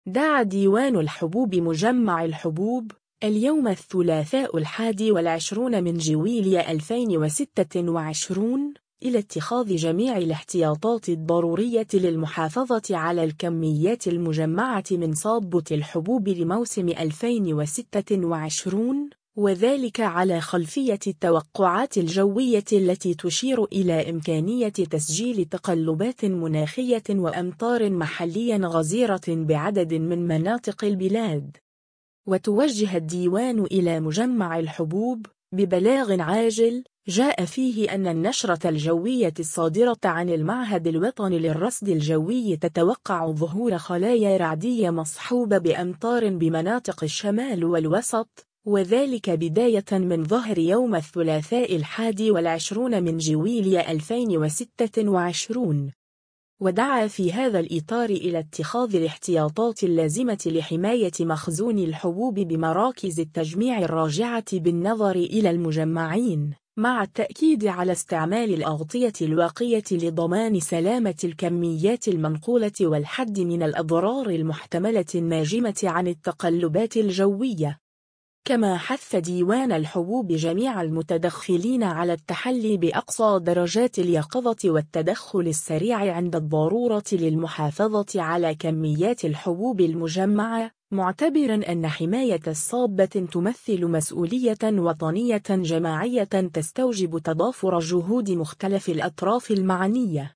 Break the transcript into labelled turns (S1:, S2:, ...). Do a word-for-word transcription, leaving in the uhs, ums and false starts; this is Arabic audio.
S1: دعا ديوان الحبوب مجمع الحبوب اليوم الثلاثاء الحادي والعشرون من جويلية ألفين وستة وعشرين إلى اتخاذ جميع الاحتياطات الضرورية للمحافظة على الكميات المجمعة من صابة الحبوب لموسم ألفين وستة وعشرين، وذلك على خلفية التوقعات الجوية التي تشير إلى إمكانية تسجيل تقلبات مناخية وأمطار محلية غزيرة بعدد من مناطق البلاد. وتوجه الديوان إلى مجمع الحبوب ببلاغ عاجل جاء فيه أن النشرة الجوية الصادرة عن المعهد الوطني للرصد الجوي تتوقع ظهور خلايا رعدية مصحوبة بأمطار بمناطق الشمال والوسط، وذلك بداية من ظهر يوم الثلاثاء الحادي والعشرون من جويلية ألفين وستة وعشرين. ودعا في هذا الإطار إلى اتخاذ الاحتياطات اللازمة لحماية مخزون الحبوب بمراكز التجميع الراجعة بالنظر إلى المجمعين، مع التأكيد على استعمال الأغطية الواقية لضمان سلامة الكميات المنقولة والحد من الأضرار المحتملة الناجمة عن التقلبات الجوية. كما حث ديوان الحبوب جميع المتدخلين على التحلي بأقصى درجات اليقظة والتدخل السريع عند الضرورة للمحافظة على كميات الحبوب المجمعة، معتبرا أن حماية الصابة تمثل مسؤولية وطنية جماعية تستوجب تضافر جهود مختلف الأطراف المعنية.